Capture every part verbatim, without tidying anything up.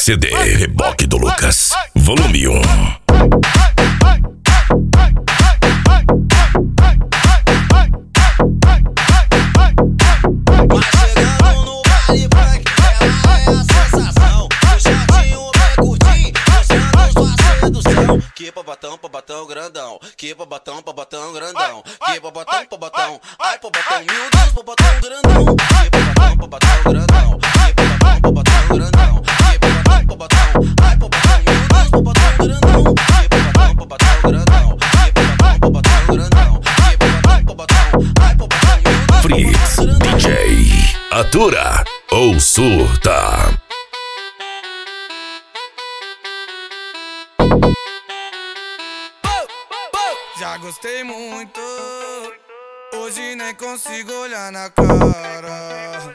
C D Reboque do Lucas, volume um. Que pra batão, pra batão grandão. Que pra batão, pra batão grandão. Que pra batão, pra batão. Ai, pra batão, meu Deus, pra batão grandão. Que pra batão, pra batão grandão. Que pra batão, pra batão grandão. Que pra batão, pra batão. Ai, pra batão, meu Deus, pra batão grandão. Que pra batão, pra batão grandão. Que pra batão, pra batão grandão. Que pra batão, pra batão. Ai, pra batão, meu Deus. Fritz, D J, atura ou surta. Já gostei muito, hoje nem consigo olhar na cara.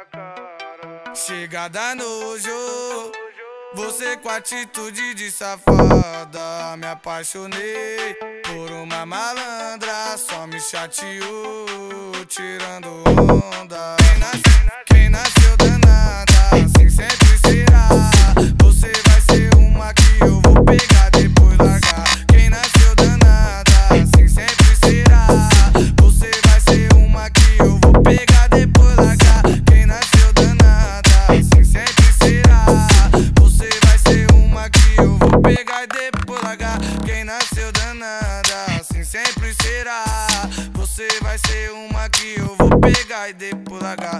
Chega da nojo, você com atitude de safada. Me apaixonei por uma malandra, só me chateou, tirando onda. Quem nasceu, quem nasceu danada, assim sempre será. Você vai ser uma que eu vou pegar, depois largar. Quem nasceu danada, assim sempre será. Você vai ser uma que eu vou pegar, depois largar. Quem nasceu danada, assim sempre será. Você vai ser uma que eu vou pegar e depois largar. Quem nasceu danada, assim sempre será. Você vai ser uma que eu vou pegar e depois largar.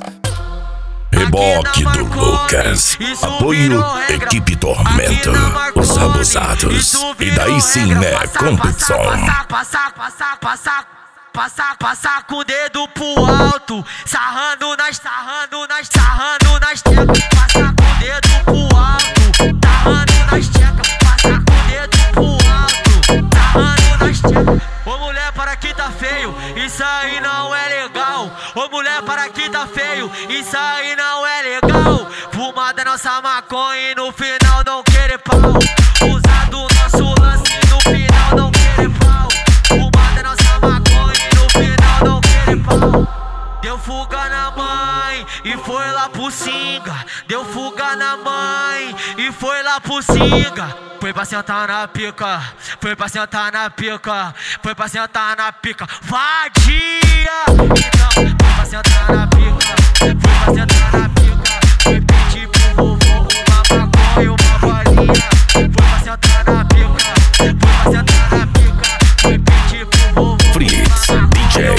Reboque do Lucas, apoio Equipe Tormenta, os abusados, e daí sim é competição. Passar, passar, passar, passar, passar, passar com o dedo pro alto, sarrando nas, sarrando nas, sarrando nas tecas. Passar com o dedo pro alto, sarrando nas tecas. Passar com o dedo pro alto, sarrando nas tecas. Ô mulher, para que tá feio, isso aí não é legal. Ô mulher, para que tá feio, isso aí não é legal. Fumada nossa maconha e no final não querer pau. Usar do nosso lance e no final não querer pau. Fumada nossa maconha e no final não querer pau. Deu fuga na mãe e foi lá pro Singa. Deu fuga na mãe e foi lá pro Singa. Foi pra sentar na pica, foi pra sentar na pica, foi pra sentar na pica. Vadia! Então, foi pra sentar na pica, foi pra sentar na pica. Foi pedir pro vovô uma maconha e uma bolinha. Foi pra sentar na pica, foi pra sentar na pica. Foi pedir pro vovô Fritz, D J.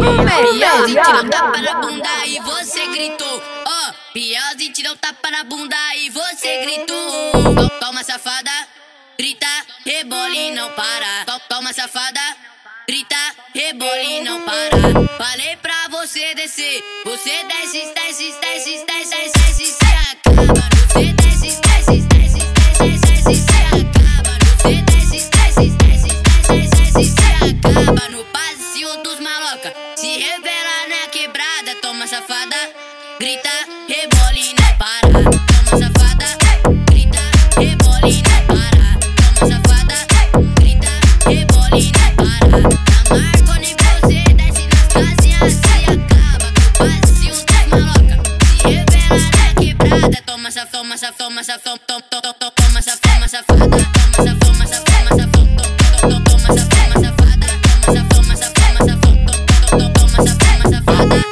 Piauzi tirou tapa na bunda e você gritou. Ó, Piauzi tirou tapa na bunda e você gritou. Toma safada, grita, rebola e não para. Toma safada, grita, rebola e não para. Falei pra você descer, você desce, desce, desce, desce, desce, se acaba. Você desce, desce, desce, desce, desce, se acaba. Você desce, desce, desce, desce, desce, se acaba. No passeio dos maloca, se revela na quebrada. Toma safada, grita, rebola e não para. Toma safada, grita, rebola e não para. Toma safada, grita, rebola e não para. Na Marconi você desce nas casinhas, se acaba. Com o passeio dos maloca, se revela na quebrada. Toma safada, toma safada, toma safada, toma safada, toma safada, toma safada, toma safada, toma safada, toma safada, toma safada, toma safada, toma safada.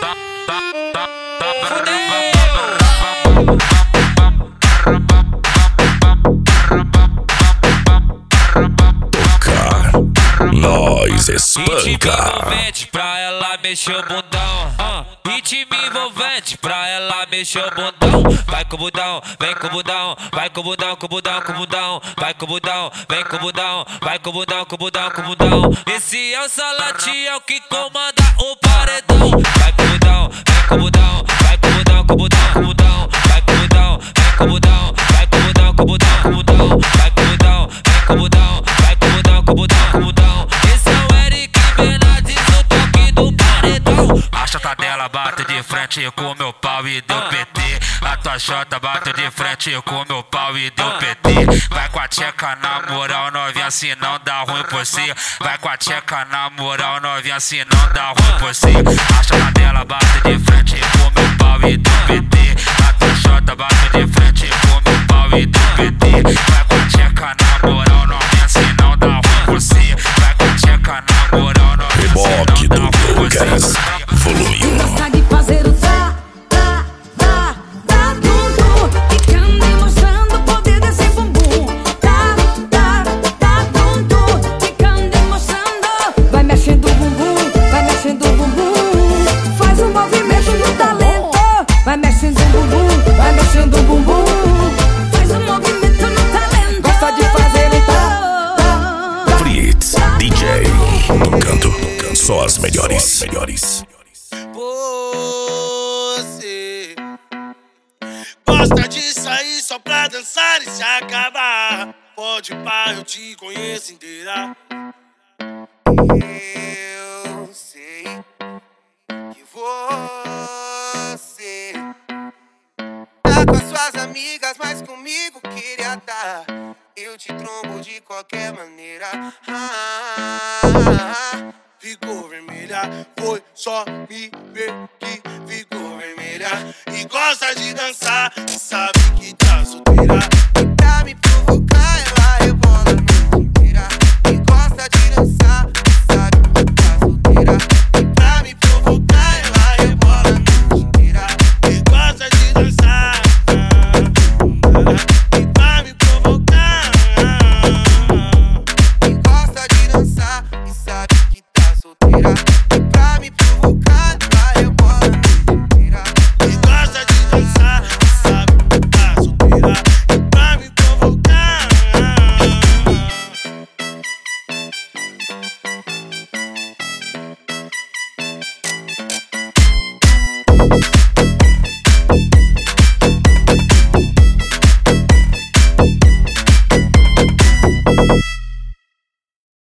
Nós espanca. Ritmo envolvente pra ela mexer o bundão. uh, Ritmo envolvente pra ela mexer o bundão. Vai com o bundão, vem com o bundão. Vai com o bundão, com o bundão, com o bundão. Vai com o bundão, vem com o bundão. Vai com o bundão, com o bundão, com o bundão. Esse é o Salati, é o que comanda o paredão. Vai com o bundão, vem com o bundão. Vai com o bundão, com o bundão, com o bundão. Vai com o bundão, vem com o bundão. Vai com o bundão, com o bundão, com o bundão. Vai com o bundão, vem com o bundão. Vai com o bundão, com o bundão, com o bundão. Esse é o Eric Bernardes, o toque do paredão. A chota dela bate de frente com meu pau e deu P T. A tua chota bate de frente com meu pau e deu P T. Vai com a tcheca na moral, novinha, se não dá ruim por você. Vai com a tcheca na moral, novinha, se não dá ruim por você. A chota dela bate de frente com meu pau e deu P T. A tua chota bate de frente com meu pau e deu mexendo o bumbum. Faz um movimento no talento. Gosta de fazer então. Fritz, D J, tocando, tocando só as melhores, melhores. Você gosta de sair só pra dançar e se acabar. Pode pá, eu te conheço inteira. Eu sei que você tá com as suas amigas, mas comigo queria dar. Eu te trombo de qualquer maneira. Ah, ficou vermelha, foi só me ver que ficou vermelha. E gosta de dançar, sabe que